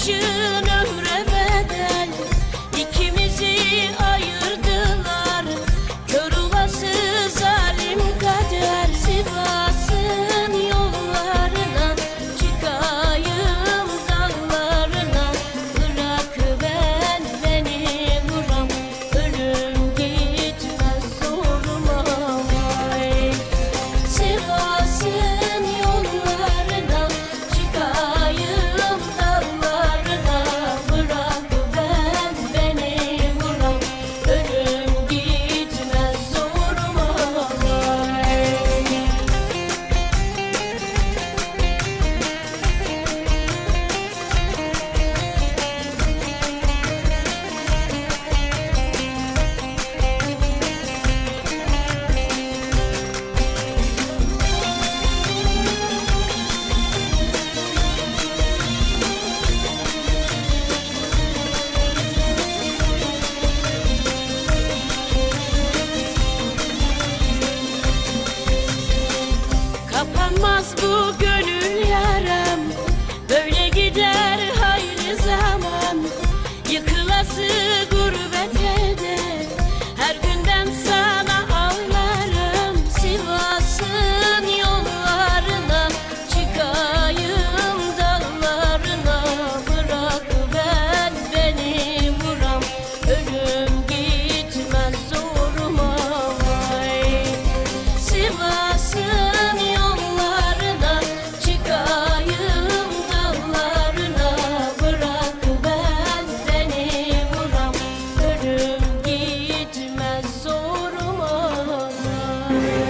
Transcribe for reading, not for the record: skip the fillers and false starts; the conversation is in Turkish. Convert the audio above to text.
yaşın ömre bedel, ikimizi ayırdılar. Kör olası zalim kader, Sivas'ın yollarına çıkayım dağlarına. Bırak beni vuram, ölüm gitmez zoruma. Vay. Sivas'ın yollarına çıkayım dağlarına. Bırak beni vuram, ölüm gitmez zoruma. Vay. Kapanmaz bu gönül yaram, böyle gider hayli zaman. Yıkılası gurbet elde, her günden sana ağlarım. Sivas'ın yollarına çıkayım dağlarına. Bırak beni vuram, ölüm gitmez zoruma. Vay. Sivas'ın yollarına çıkayım dağlarına. Bırak beni vuram, ölüm gitmez zoruma.